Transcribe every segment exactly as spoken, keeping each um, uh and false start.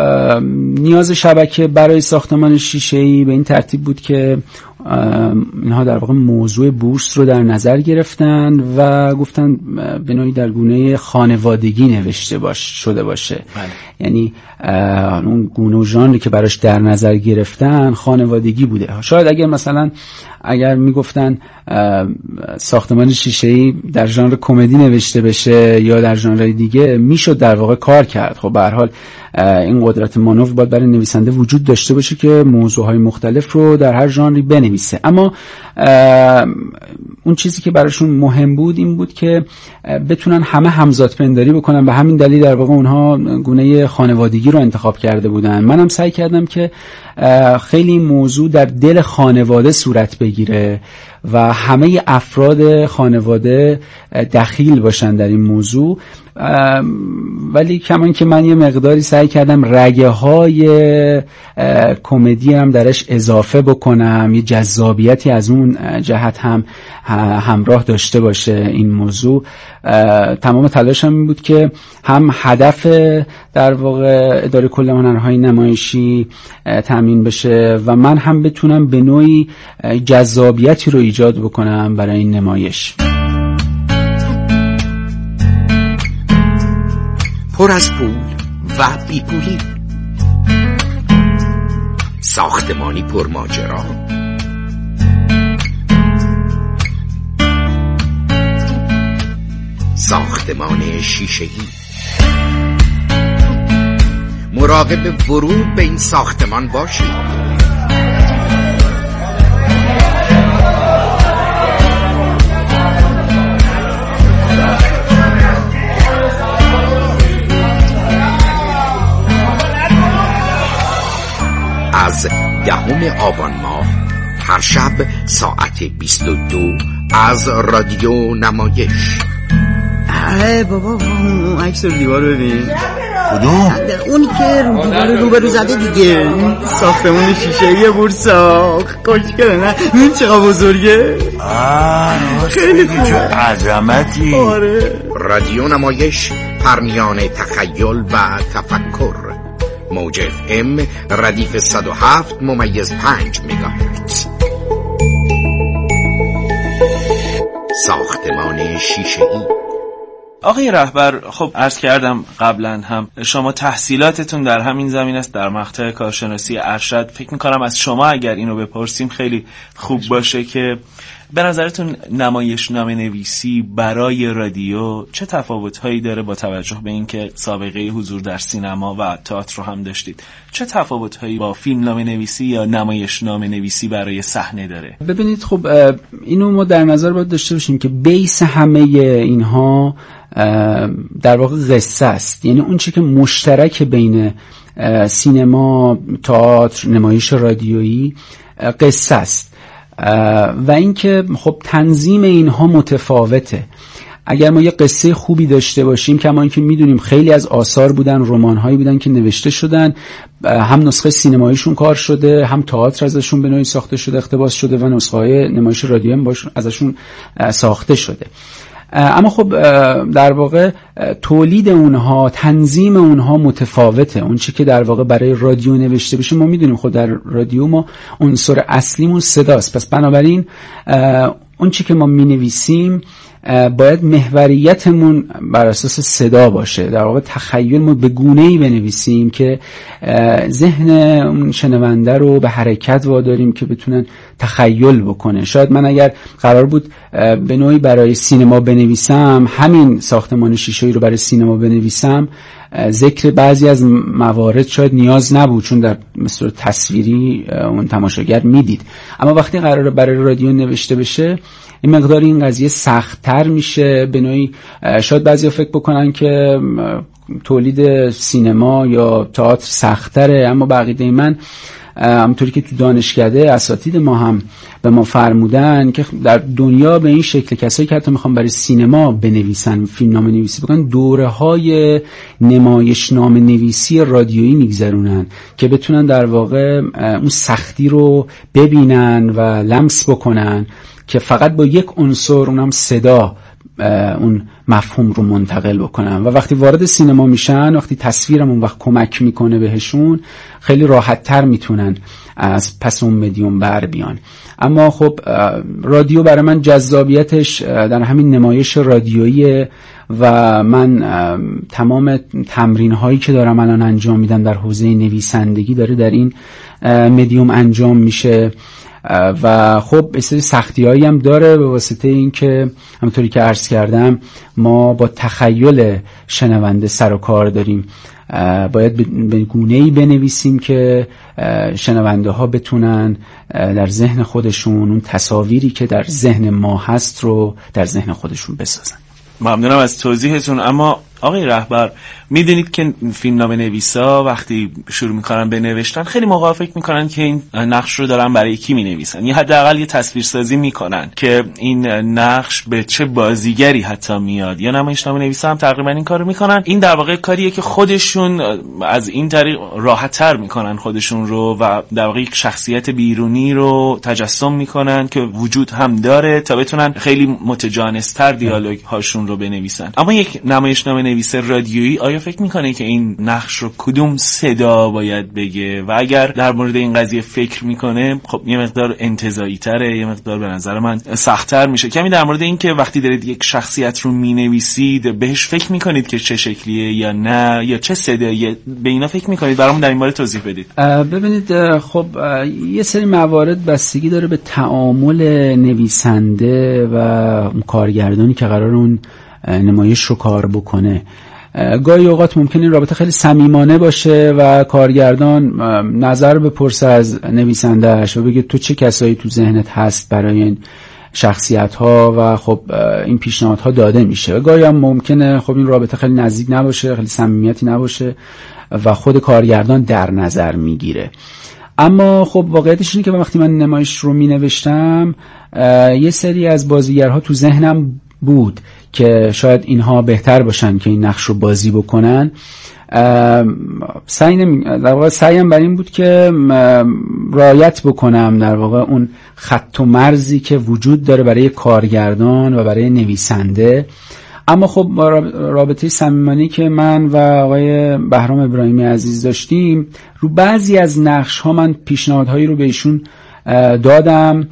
نیاز شبکه برای ساختمان شیشه‌ای به این ترتیب بود که اینها در واقع موضوع بورس رو در نظر گرفتن و گفتن به نوعی در گونه خانوادگی نوشته باش شده باشه. بله. یعنی اون گونه و ژانری که براش در نظر گرفتن خانوادگی بوده. شاید اگر مثلا اگر میگفتن ساختمان شیشه‌ای در ژانر کمدی نوشته بشه یا در ژانر دیگه میشد در واقع کار کرد. خب به هر حال این قدرت مانور باید برای نویسنده وجود داشته باشه که موضوعهای مختلف رو در هر ژانری بنویسه. اما اون چیزی که براشون مهم بود این بود که بتونن همه همزاد پنداری بکنن. به همین دلیل در واقع اونها گونه خانوادگی رو انتخاب کرده بودن. منم سعی کردم که خیلی موضوع در دل خانواده صورت بگیره و همه افراد خانواده دخیل باشن در این موضوع، ولی کمان که من یه مقداری سعی کردم رگه های کمدی هم درش اضافه بکنم، یه جذابیتی از اون جهت هم همراه داشته باشه این موضوع. تمام تلاشم این بود که هم هدف در واقع اداره کل هنرهای نمایشی تامین بشه و من هم بتونم به نوعی جذابیتی رو ایجاد بکنم برای این نمایش. پر از پول و بی پولی، ساختمانی پر ماجرا، ساختمان شیشه‌ای. مراقب ورود به این ساختمان باشید. از دهم آبان ماه هر شب ساعت بیست و دو از رادیو نمایش. اه بابا اون عکس رو دیوار ببین. کدوم؟ اونی که رو دیوار رو برو زده دیگه، ساختمون شیشه‌ای بورسا. خوشگله نه؟ این چقدر بزرگه. آه خیلی خوبه، چه عظمتی. آره. رادیو نمایش، پرمیان تخیل و تفکر. موج اف ام ردیف صد و هفت ممیز پنج مگاهرتز. ساختمان شیشه‌ای. آقای رهبر، خب عرض کردم قبلا هم شما تحصیلاتتون در همین زمین است، در مقطع کارشناسی ارشد. فکر میکنم از شما اگر اینو بپرسیم خیلی خوب باشه که به نظرتون نمایشنامه نویسی برای رادیو چه تفاوت‌هایی داره با توجه به اینکه سابقه حضور در سینما و تئاتر رو هم داشتید؟ چه تفاوت‌هایی با فیلمنامه نویسی یا نمایشنامه نویسی برای صحنه داره؟ ببینید خب اینو ما در نظر باید داشته باشیم که بیس همه اینها در واقع قصه است. یعنی اون چیزی که مشترک بین سینما، تئاتر، نمایش رادیویی قصه است و اینکه خب تنظیم اینها متفاوته. اگر ما یه قصه خوبی داشته باشیم، کما اینکه میدونیم خیلی از آثار بودن، رمان‌هایی بودن که نوشته شدن، هم نسخه سینماییشون کار شده، هم تئاتر ازشون به نوعی ساخته شده، اقتباس شده و نسخه‌های نمایش رادیویی هم ازشون ساخته شده. اما خب در واقع تولید اونها، تنظیم اونها متفاوته. اون چی که در واقع برای رادیو نوشته بشه، ما میدونیم خود در رادیو ما عنصر اصلیمون صداست. پس بنابراین اون چی که ما مینویسیم باید محوریتمون بر اساس صدا باشه. در واقع تخیل ما به گونه‌ای بنویسیم که ذهن اون شنونده رو به حرکت واداریم که بتونن تخیل بکنه. شاید من اگر قرار بود به نوعی برای سینما بنویسم، همین ساختمان شیشه‌ای رو برای سینما بنویسم، ذکر بعضی از موارد شاید نیاز نبود، چون در مثل تصویری اون تماشاگر میدید. اما وقتی قراره برای رادیو نوشته بشه، این مقدار این قضیه سخت‌تر میشه. به نوعی شاید بعضیا فکر بکنن که تولید سینما یا تئاتر سخت‌تره، اما به عقیده من، همونطوری که تو دانشکده اساتید ما هم به ما فرمودن که در دنیا به این شکل کسایی که حتی میخوان برای سینما بنویسن، فیلمنامه نویسی بکنن، دوره‌های نمایشنامه نویسی رادیویی میگذرونن که بتونن در واقع اون سختی رو ببینن و لمس بکنن که فقط با یک عنصر، اونم صدا، اون مفهوم رو منتقل بکنن و وقتی وارد سینما میشن، وقتی تصویرم اون وقت کمک میکنه بهشون، خیلی راحت تر میتونن از پس اون مدیوم بر بیان. اما خب رادیو برای من جذابیتش در همین نمایش رادیویی و من تمام تمرین هایی که دارم الان انجام میدم در حوزه نویسندگی داره در این مدیوم انجام میشه و خب یه سری سختی‌هایی هم داره به واسطه اینکه همونطوری که عرض کردم ما با تخیل شنونده سر و کار داریم. باید به گونه‌ای بنویسیم که شنونده ها بتونن در ذهن خودشون اون تصاویری که در ذهن ما هست رو در ذهن خودشون بسازن. ممنونم از توضیحتون. اما آقای رهبر، میدونید که فیلمنامه نویسا وقتی شروع میکنن به نوشتن خیلی موقع فکر میکنن که این نقش رو دارن برای کی مینویسن، یا حداقل یه تصویرسازی میکنن که این نقش به چه بازیگری حتی میاد، یا نمایشنامه نویسا هم تقریبا این کارو میکنن. این در واقع کاریه که خودشون از این طریق راحت‌تر میکنن خودشون رو و در واقع یک شخصیت بیرونی رو تجسم میکنن که وجود هم داره تا بتونن خیلی متجانستر دیالوگ هاشون رو بنویسن. اما یک نمایشنامه نویس رادیویی آیا فکر میکنه که این نقش رو کدوم صدا باید بگه؟ و اگر در مورد این قضیه فکر میکنه، خب یه مقدار انتزاعی تره، یه مقدار به نظر من سخت‌تر میشه. کمی در مورد این که وقتی دارید یک شخصیت رو مینویسید بهش فکر میکنید که چه شکلیه یا نه، یا چه صدایی، به اینا فکر میکنید؟ برامون در این مورد توضیح بدید. ببینید، خب یه سری موارد بستگی داره به تعامل نویسنده و اون کارگردانی که قرار اون نمایش رو کار بکنه. گاهی اوقات ممکنه این رابطه خیلی صمیمانه باشه و کارگردان نظر بپرسه از نویسنده‌اش و بگه تو چه کسایی تو ذهنت هست برای این شخصیت ها و خب این پیشنهادها داده میشه. گاهی هم ممکنه خب این رابطه خیلی نزدیک نباشه، خیلی صمیمیتی نباشه و خود کارگردان در نظر میگیره. اما خب واقعیتش اینه که وقتی من نمایش رو مینوشتم یه سری از بازیگرها تو ذهنم بود که شاید اینها بهتر باشن که این نقش رو بازی بکنن. سعی نمی... در واقع سعیم بر این بود که رعایت بکنم در واقع اون خط و مرزی که وجود داره برای کارگردان و برای نویسنده. اما خب رابطه صمیمانه‌ای که من و آقای بهرام ابراهیمی عزیز داشتیم رو بعضی از نقش ها من پیشنهادهایی رو به ایشون دادم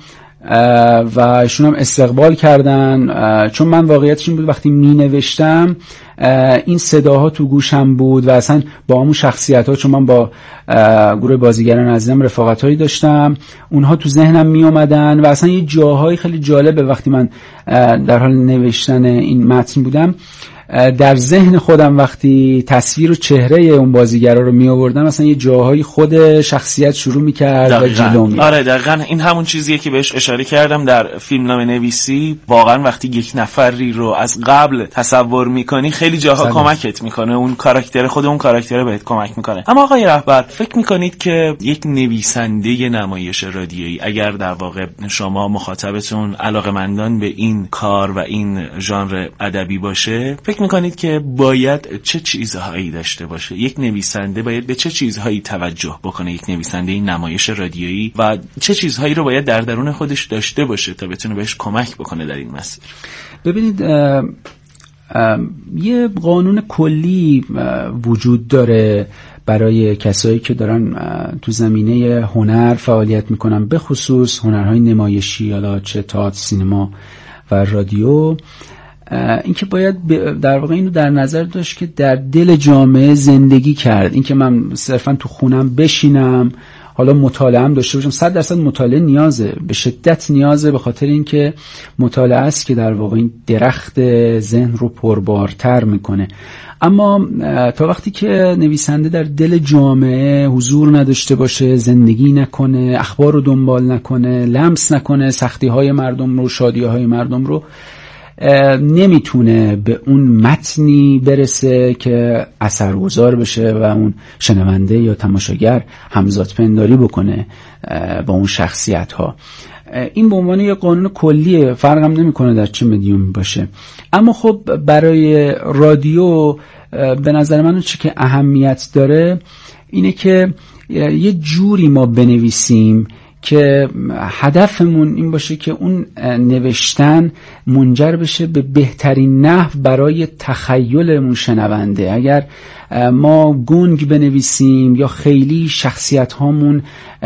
و ایشون هم استقبال کردن، چون من واقعیتش این بود وقتی می نوشتم این صداها تو گوشم بود و اصلا با همون شخصیت ها، چون من با گروه بازیگران عزیزم رفاقت هایی داشتم، اونها تو ذهنم می اومدن و اصلا یه جاهای خیلی جالبه وقتی من در حال نوشتن این متن بودم در ذهن خودم وقتی تصویر و چهره اون بازیگرا رو می آوردم مثلا یه جاهای خود شخصیت شروع می‌کرد و جلو می. آره دقیقاً این همون چیزیه که بهش اشاره کردم در فیلمنامه نویسی. واقعا وقتی یک نفری رو از قبل تصور می‌کنی خیلی جاها سلام. کمکت می‌کنه، اون کاراکتر خود اون کاراکتر بهت کمک می‌کنه. اما آقای رهبر، فکر می‌کنید که یک نویسنده نمایش رادیویی، اگر در واقع شما مخاطبتون علاقه‌مندان به این کار و این ژانر ادبی باشه، فکر میکنید که باید چه چیزهایی داشته باشه؟ یک نویسنده باید به چه چیزهایی توجه بکنه؟ یک نویسنده این نمایش رادیویی و چه چیزهایی رو باید در درون خودش داشته باشه تا بتونه بهش کمک بکنه در این مسیر؟ ببینید، اه اه یه قانون کلی وجود داره برای کسایی که دارن تو زمینه هنر فعالیت میکنن، به خصوص هنرهای نمایشی، حالا چه تئاتر، سینما و رادیو. اینکه باید در واقع اینو در نظر داشت که در دل جامعه زندگی کرد. اینکه من صرفا تو خونم بشینم، حالا مطالعه هم داشته باشم، صد درصد مطالعه نیازه، به شدت نیازه، به خاطر اینکه مطالعه است که در واقع این درخت ذهن رو پربارتر میکنه. اما تا وقتی که نویسنده در دل جامعه حضور نداشته باشه، زندگی نکنه، اخبار رو دنبال نکنه، لمس نکنه سختی های مردم رو، شادی های مردم رو، نمیتونه به اون متنی برسه که اثرگذار بشه و اون شنونده یا تماشاگر همزاد پنداری بکنه با اون شخصیت ها. این به عنوان یه قانون کلیه، فرقم نمیکنه در چه مدیومی باشه. اما خب برای رادیو به نظر من چه که اهمیت داره اینه که یه جوری ما بنویسیم که هدفمون این باشه که اون نوشتن منجر بشه به بهترین نحو برای تخیلمون شنونده. اگر ما گنگ بنویسیم یا خیلی شخصیت هامون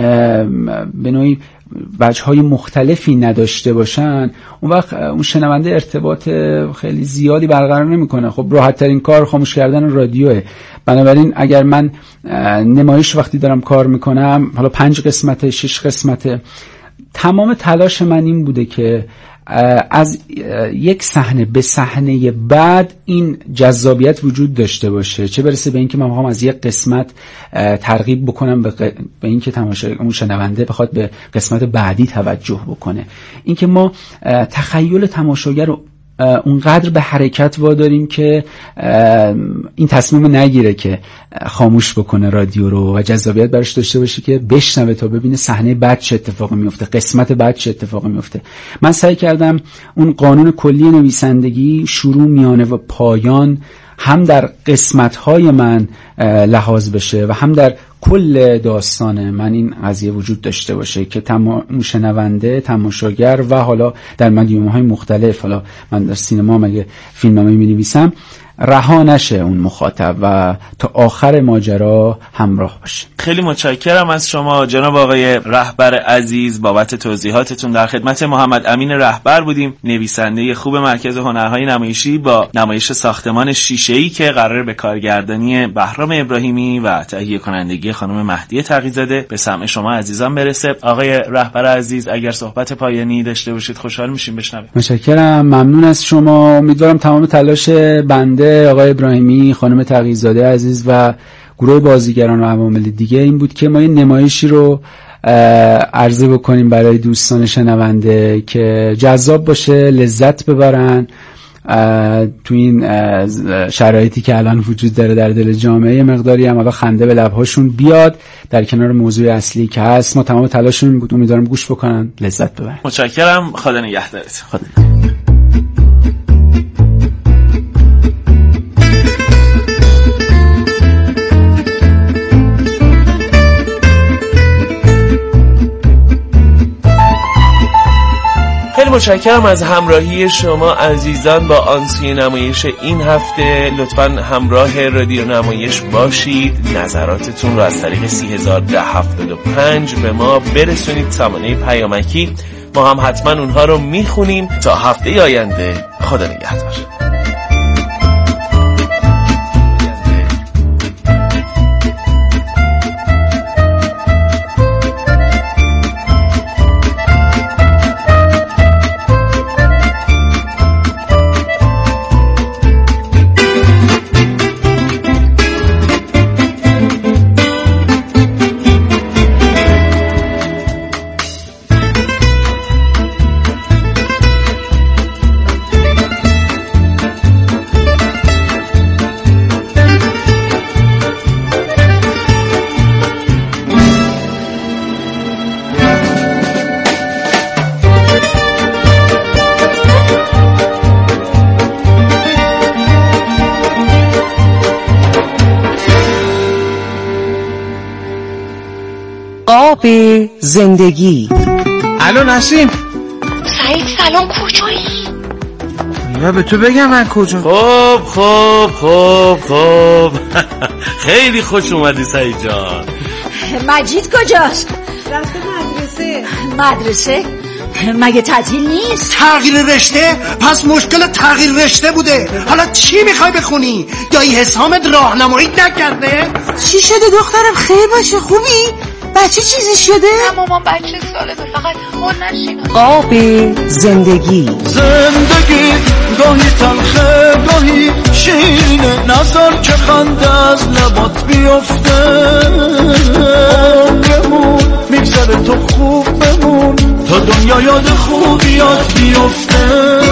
به نوعی وجه‌های مختلفی نداشته باشن، اون وقت اون شنونده ارتباط خیلی زیادی برقرار نمیکنه. خب راحت ترین کار خاموش کردن رادیوه. بنابراین اگر من نمایش وقتی دارم کار میکنم، حالا پنج قسمت، شش قسمت، تمام تلاش من این بوده که از یک صحنه به صحنه بعد این جذابیت وجود داشته باشه، چه برسه به اینکه من میخوام از یک قسمت ترغیب بکنم به, ق... به اینکه تماشاگر شنونده بخواد به قسمت بعدی توجه بکنه. اینکه ما تخیل تماشاگر رو اونقدر به حرکت واداریم که این تصمیم نگیره که خاموش بکنه رادیو رو و جذابیت براش داشته باشه که بشنوه تا ببینه صحنه بعد چه اتفاقی میفته، قسمت بعد چه اتفاقی میفته. من سعی کردم اون قانون کلی نویسندگی، شروع، میانه و پایان، هم در قسمت‌های من لحاظ بشه و هم در کل داستان من این قضیه وجود داشته باشه که تمام شنونده، تماشاگر و حالا در مدیوم‌های مختلف، حالا من در سینما مگه فیلمنامه می‌نویسم، رها نشه اون مخاطب و تا آخر ماجرا همراه باشه. خیلی متشکرم از شما جناب آقای رهبر عزیز بابت توضیحاتتون. در خدمت محمد امین رهبر بودیم، نویسنده خوب مرکز هنرهای نمایشی، با نمایش ساختمان شیشه‌ای که قراره به کارگردانی بهرام ابراهیمی و تهیه کنندگی خانم مهدی تقی‌زاده به سمع شما عزیزان برسه. آقای رهبر عزیز اگر صحبت پایانی داشته باشید خوشحال میشیم بشنویم. متشکرم، ممنون از شما. امیدوارم تمام تلاش بنده، آقای ابراهیمی، خانم تقی‌زاده عزیز و گروه بازیگران و عوامل دیگه این بود که ما این نمایشی رو عرضه بکنیم برای دوستان شنونده که جذاب باشه، لذت ببرن تو این شرایطی که الان وجود داره در دل جامعه. مقداری هم خنده به لبهاشون بیاد در کنار موضوع اصلی که هست. ما تمام تلاشمون بود، امیدوارم گوش بکنن، لذت ببرن. متشکرم، خدا نگهدارت. خدا. خیلی متشکرم از همراهی شما عزیزان با آنسوی نمایش این هفته. لطفاً همراه رادیو نمایش باشید. نظراتتون رو از طریق سه هزار و ده هفتاد و پنج به ما برسونید، سامانه پیامکی. ما هم حتما اونها رو میخونیم. تا هفته آینده، خدا نگهدار. قاب زندگی. الو نسیم. سعید سلام، کجایی؟ یا به تو بگم من کجا؟ خب خب خب خب خیلی خوش اومدی سعید جان. مجید کجاست؟ رفته مدرسه. مدرسه؟ مگه تعطیل نیست؟ تغییر رشته؟ پس مشکل تغییر رشته بوده. حالا چی میخوای بخونی؟ دایی حسامت راهنماییت نکرده؟ چی شده دخترم؟ خیر باشه، خوبی؟ بچه چیزی شده؟ نه مامان، بچه سالمه، فقط اون نشینه. قاب زندگی. زندگی گاهی تلخه گاهی شیرینه، نظر که خنده از لبات بیفته. عمرمون میگذره تو خوب بمون تا دنیا یاد خوبیات بیفته.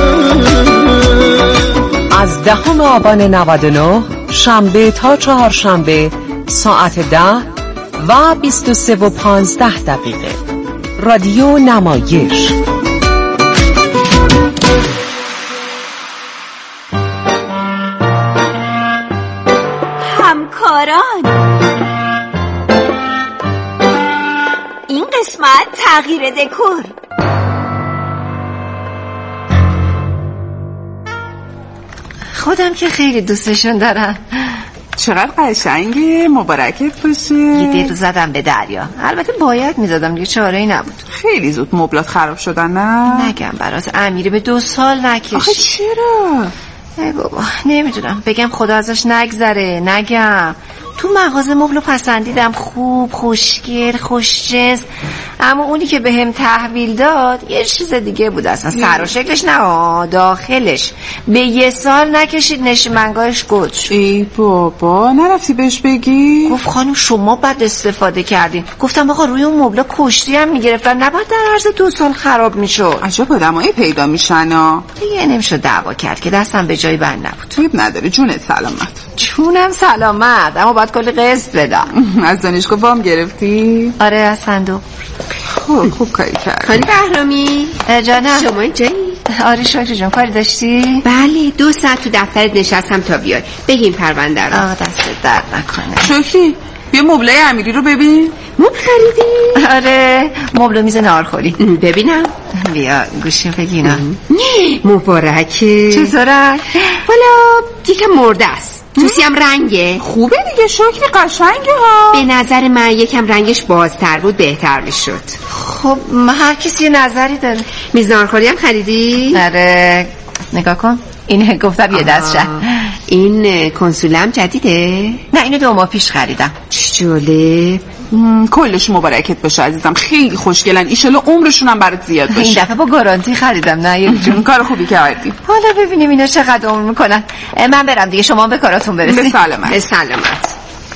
از دهم آبان نود و نه شنبه تا چهارشنبه ساعت ده و بیست و سه و پانزده دقیقه. رادیو نمایش. همکاران، این قسمت تغییر دکور. خودم که خیلی دوستشون دارم. چقدر قشنگه، مبارکت باشه. یه دیر زدم به دریا. البته باید میزدم، یه چاره‌ای نبود. خیلی زود مبلات خراب شدن نه؟ نگم برات امیری به دو سال نکشید. آخه چرا؟ ای بابا نمیدونم، بگم خدا ازش نگذره، نگم تو مغازه مبلو پسندیدم، خوب، خوشگل، خوشجنس، اما اونی که به هم تحویل داد یه چیز دیگه بود اصلا. سر و شکلش نه، داخلش به یه سال نکشید نشیمنگاهش گل شد. ای بابا نرفتی بهش بگی؟ گفت خانم شما بد استفاده کردین. گفتم آقا روی اون مبلا کشتی هم میگرفتن، نباید در عرض دو سال خراب میشد. عجب آدمایی پیدا میشن ها. دیگه نمیشد دعوا کرد که دستم به جای بند نبود. عیب نداره، جونت سلامت. جونم سلامت، اما باید کلی قسط بدم. از دانشگاه وام گرفتی؟ آره از صندوق. خوب خوب کاری کرد. خانم بهرامی جانم. شما اینجایی؟ آره شکر جان، کاری داشتی؟ بله دو ساعت تو دفترت نشستم تا بیای. بگیم پرونده رو. آه دست درد نکنه. شکری بیا مبلای امیری رو ببین. مبل خریدی؟ آره مبل میز نهارخوری. ببینم. بیا گوشی بگینا. مبارکه. چطوره؟ والا یکم مرده است. توسی هم رنگه خوبه دیگه، شکری قشنگه ها. به نظر من یکم رنگش بازتر بود بهتر میشد. خب هر کسی یه نظری داره. میز نهارخوری هم خریدی؟ آره نگاه کن، این گفتم یه دست شد. این کنسولم جدیده؟ نه اینو دو ماه پیش خریدم. چجوله؟ کلش مبارکت باشه عزیزم، خیلی خوشگلن، ایشالا عمرشون هم برات زیاد باشه. این دفعه با گارانتی خریدم. نه یه جون کار خوبی کردی. حالا ببینیم اینا چقدر عمر میکنن. من برم دیگه، شما به کاراتون برسید. به سلامت. به سلامت.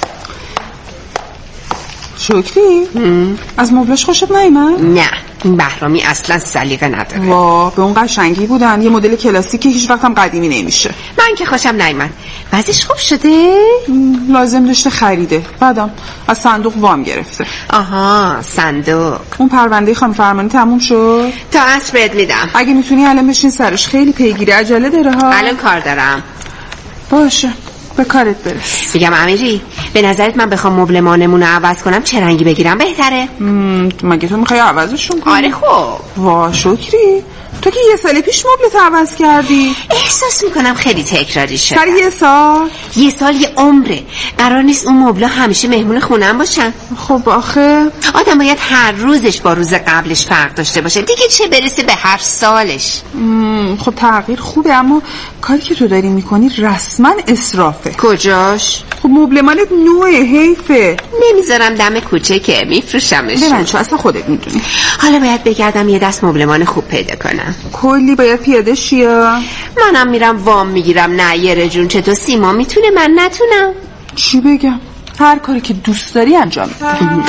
شکری از مبلش خوشت نیامد؟ نه این بهرامی اصلا سلیقه نداره. وا به اون قشنگی بودن، یه مدل کلاسیکی هیچ وقت هم قدیمی نمیشه. من که خوشم نیامد. وضعش خوب شده؟ لازم داشته خریده، بعدم از صندوق وام گرفته. آها صندوق. اون پرونده خانم فرمانی تموم شد؟ تا عصر بهت میدم. اگه میتونی الان بشین سرش، خیلی پیگیری عجله داره ها. الان کار دارم. باشه به کارت برس. میگم امیری به نظرت من بخوام مبلمانمون رو عوض کنم چه رنگی بگیرم بهتره؟ مگه تو میخوای عوضشون کنی؟ آره خب. وا شکری تو که یه سال پیش مبلت عوض کردی. احساس میکنم خیلی تکراری شده. سر یه سال؟ یه سال یه عمره. قرار نیست اون مبلا همیشه مهمون خونم باشن. خب آخه آدم باید هر روزش با روز قبلش فرق داشته باشه دیگه، چه برسه به هر سالش. خب تغییر خوبه، اما کاری که تو داری میکنی رسما اسرافه. کجاش؟ خب مبلمانت نوعه، حیفه. نمیذارم دم کوچه که میفروشمش. ببین چون اصلا خودت میدونی. حالا باید بگردم یه دست مبلمان خوب پیدا کنم. کلی باید پیاده شیا. منم میرم وام میگیرم. نه یه جون چطور سیما میتونه من نتونم؟ چی بگم؟ هر کاری که دوست داری انجام بده.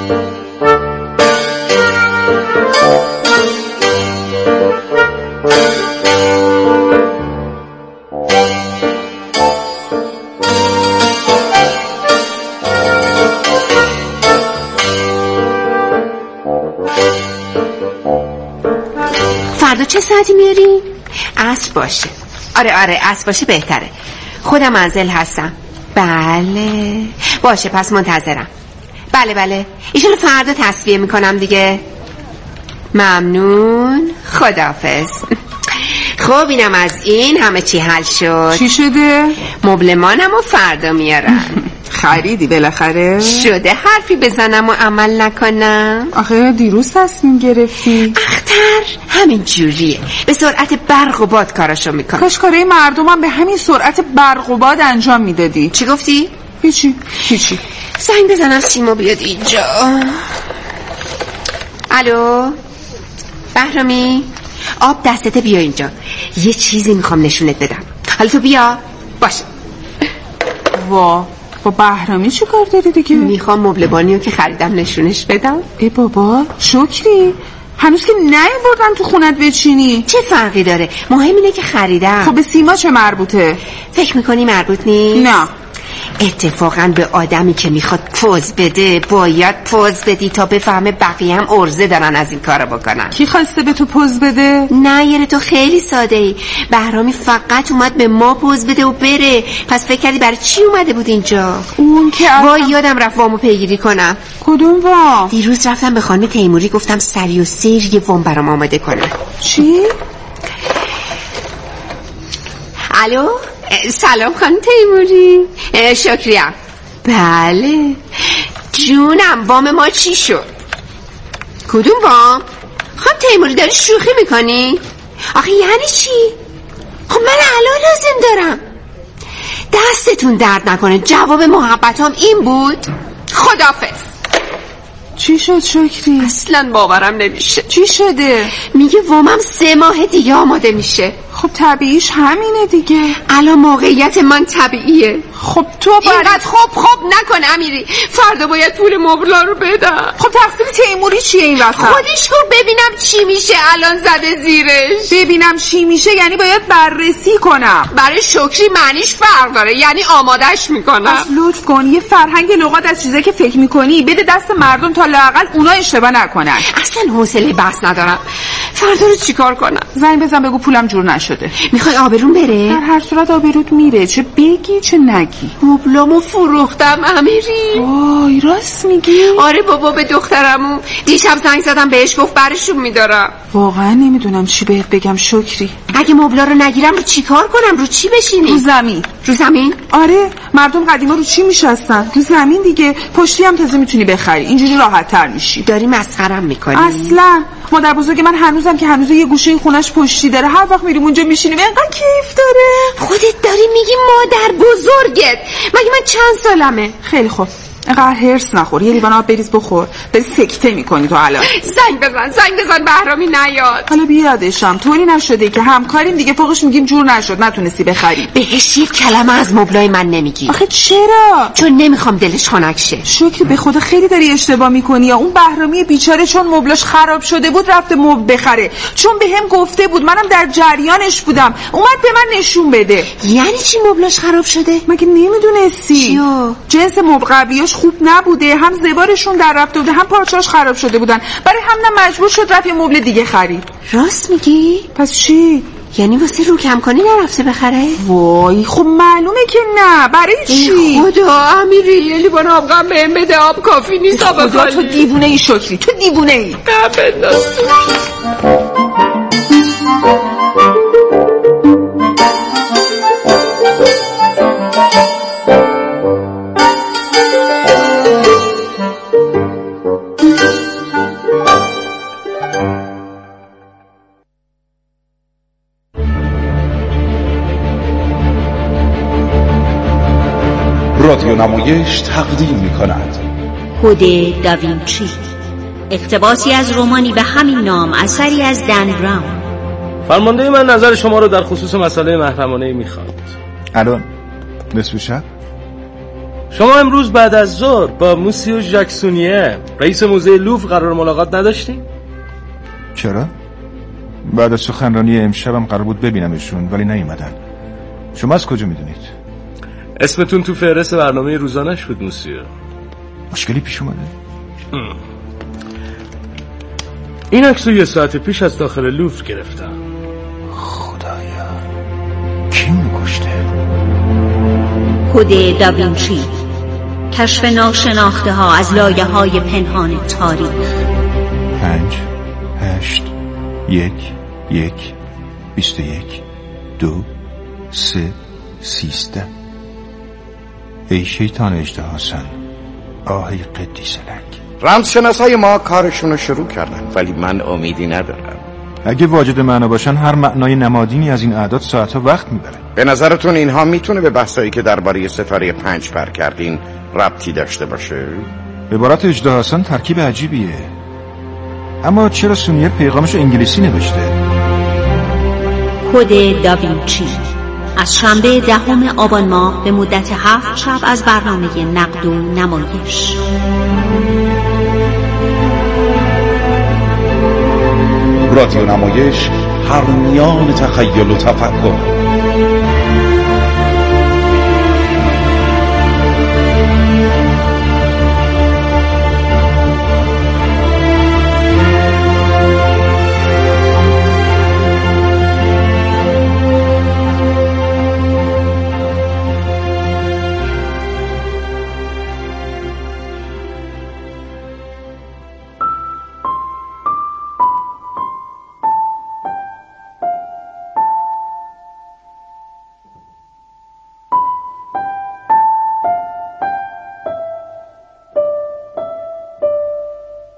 فردا چه ساعتی میاری؟ عصر باشه. آره آره عصر باشه بهتره. خودم منزل هستم. بله باشه پس منتظرم. بله بله ایشون فردا تصفیه میکنم دیگه. ممنون، خداحافظ. خب اینم از این، همه چی حل شد. چی شده؟ مبلمانم و فردا میارم. خریدی بالاخره؟ شده حرفی بزنم و عمل نکنم؟ آخه دیروز تصمیم گرفتی. اختر همین جوریه، به سرعت برق و باد کاراشو میکنه. کاش کاره مردمم به همین سرعت برق و باد انجام میدادی. چی گفتی؟ هیچی هیچی. زنگ بزنم سیما بیاد اینجا. الو بهرامی، آب دستته، بیا اینجا، یه چیزی میخوام نشونت بدم. حالا تو بیا. باشه. وا با بهرامی چی کار داری دیگه؟ میخوام مبلبانیو که خریدم نشونش بدم. ای بابا شکری هنوز که نیاوردن تو خونت بچینی. چه فرقی داره؟ مهم اینه که خریدم. خب به سیما چه مربوطه؟ فکر میکنی مربوط نیست؟ نه. اتفاقا به آدمی که میخواد پوز بده باید پوز بدی تا بفهمه بقیه هم عرضه دارن از این کارو بکنن. کی خواسته به تو پوز بده؟ نه یاره تو خیلی ساده ای. بهرامی فقط اومد به ما پوز بده و بره. پس فکر کردی برای چی اومده بود اینجا؟ اون که وای یادم رفت وامو پیگیری کنم. کدوم وام؟ دیروز رفتم به خانم تیموری گفتم سری و سیر یه وام برام آماده کنه. چی؟ الو سلام خانم تیموری. شکریم. بله جونم وام ما چی شد؟ کدوم وام؟ خانم تیموری داری شوخی میکنی؟ آخه یعنی چی؟ خب من الان لازم دارم. دستتون درد نکنه. جواب محبتام این بود. خداحافظ. چی شد شکری؟ اصلا باورم نمیشه. چی شده؟ میگه وامم سه ماه دیگه آماده میشه. خب طبیعیش همینه دیگه. الان موقعیت من طبیعیه. خب تو باید اینقدر خوب خوب نکن امیری. فردا باید پول مبلا رو بدم. خب تقصیر تیموری چیه این وقت؟ خودش گفت ببینم چی میشه. الان زده زیرش. ببینم چی میشه یعنی باید بررسی کنم. برای شکری معنیش فرق داره. یعنی آمادش میکنم. از لطف کن یه فرهنگ لغات از چیزایی که فکر میکنی بده دست مردم تا لااقل اونا اشتباه نکنن. اصلا حوصله بحث ندارم. فردا رو چیکار کنم؟ زنگ بزن بگو پولم جور نشده. میخوای آبروم بره؟ در هر صورت آبروت میره. چه بگی چه نگی. مبلامو فروختم امیری. وای راست میگی؟ آره بابا به دخترمو. دیشب زنگ زدم بهش گفت برشون میدارم. واقعا نمیدونم چی بهت بگم شکری. اگه مبلا رو نگیرم رو چی کار کنم؟ رو چی بشینی؟ رو زمین. رو زمین؟ آره مردم قدیما رو چی میشستن؟ رو زمین دیگه. پشتی هم تازه میتونی بخری. اینجوری راحت تر میشی. داری مسخرم میکنی؟ اصلا مادر بزرگ من هنوزم که هنوز یه گوشه خونش پشتی داره. هر وقت میریم اونجا میشینیم اینقدر کیف داره. خودت داری میگی مادر بزرگت. مگه من چند سالمه؟ خیلی خوب اینقدر هرس نخور. یه لیوان آب بریز بخور. داری سکته میکنی تو الان. زنگ بزن زنگ بزن بهرامی نیاد. حالا بیادشم طوری نشده که همکاریم دیگه فوقش میگیم جور نشد نتونستی بخری. بهش یک کلمه از مبلای من نمیگی. آخه چرا؟ چون نمیخوام دلش خنک شه. شکری به خدا خیلی داری اشتباه میکنی. یا اون بهرامی بیچاره چون مبلاش خراب شده بود رفته مبل بخره. چون بهم گفته بود منم در جریانش بودم. اومد به من نشون بده. یعنی چی مبلاش خراب شده؟ مگه نمیدونستی؟ چیو؟ جنس مبل قبلیاش خوب نبوده. هم زبارشون در رفته بوده هم پارچه‌اش خراب شده بودن. برای همین مجبور شد رفت یه مبل دیگه خرید. راست میگی؟ پس چی؟ یعنی واسه رو کم کنی نرفته بخره؟ وای خب معلومه که نه. برای چی؟ خدا امیری یه لیوان آبغم بهم بده. آب کافی نیست. آب خدا تو دیوونه ای شکری. تو دیوونه ای. رادیو نمایش تقدیم می کند کد داوینچی، اقتباسی از رمانی به همین نام اثری از دن براون. فرمانده من نظر شما رو در خصوص مسئله محرمانه میخواد. الان نصف شب؟ شما امروز بعد از ظهر با موسیو ژاکسونیه رئیس موزه لوور قرار ملاقات نداشتین؟ چرا؟ بعد از سخنرانی امشبم قرار بود ببینمشون ولی نیومدن. شما از کجا میدونید؟ اسمتون تو فهرست برنامه روزانش بود موسیو. مشکلی پیش اومده؟ ام. این عکسو یه ساعت پیش از داخل لوور گرفتم. خدایا کی میکشته؟ کد داوینچی، کشف ناشناخته ها از لایه های پنهان تاریخ. پنج هشت یک یک بیست و یک دو سه سیزده. ای شیطان اژدهاسن، آهی قدیسلک. رمزشناسای ما کارشون رو شروع کردن ولی من امیدی ندارم. اگه واجد معنا باشن هر معنای نمادینی از این اعداد ساعتها وقت میبره. به نظرتون اینها میتونه به بحثایی که درباره ستاره پنج پر کردین ربطی داشته باشه؟ عبارت اژدهاسن ترکیب عجیبیه. اما چرا سونیر پیغامشو انگلیسی نوشته؟ کد داوینچی از شنبه دهم آبان ماه به مدت هفت شب از برنامه نقد و نمایش. رادیو نمایش، هر میان تخیل و تفکر.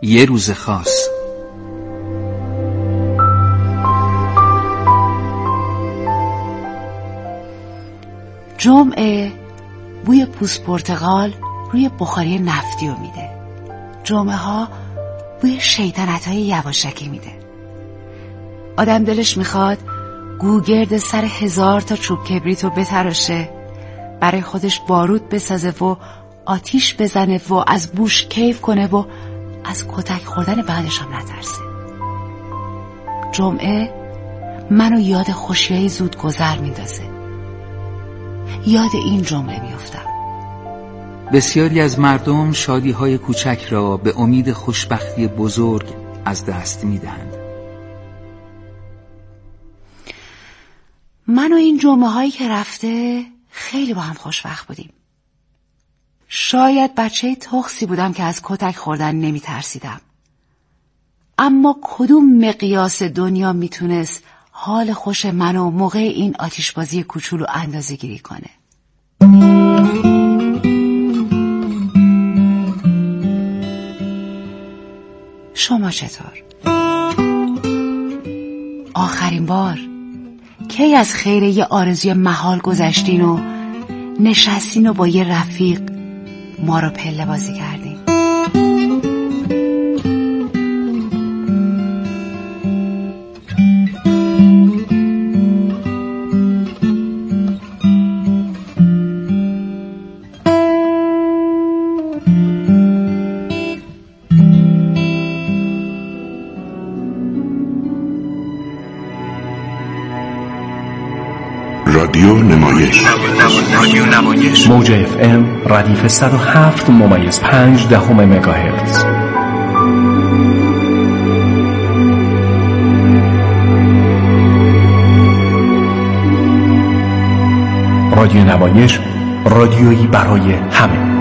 یه روز خاص. جمعه بوی پوست پرتقال روی بخاری نفتی رو میده. جمعه ها بوی شیطنت های یواشکی میده. آدم دلش میخواد گوگرد سر هزار تا چوب کبریت رو بتراشه، برای خودش بارود بسازه و آتیش بزنه و از بوش کیف کنه و از کتک خوردن بعدش هم نترسه. جمعه منو یاد خوشیای زود گذر میندازه. یاد این جمله میافتم: بسیاری از مردم شادی‌های کوچک را به امید خوشبختی بزرگ از دست میدهند. من و این جمعه هایی که رفته خیلی با هم خوشبخت بودیم. شاید بچه تخسی بودم که از کتک خوردن نمی ترسیدم. اما کدوم مقیاس دنیا میتونست حال خوش منو موقع این آتیشبازی کوچولو اندازه گیری کنه؟ شما چطور؟ آخرین بار کی از خیره یه آرزوی محال گذشتین و نشستین و با یه رفیق ما رو پله بازی کردین؟ رادیو نمایش رادیو نمایش موج اف ام ردیف صد و هفت ممیز پنج دهم مگاهرتز. رادیو نمایش، رادیویی برای همه.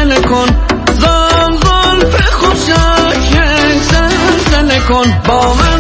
کن با من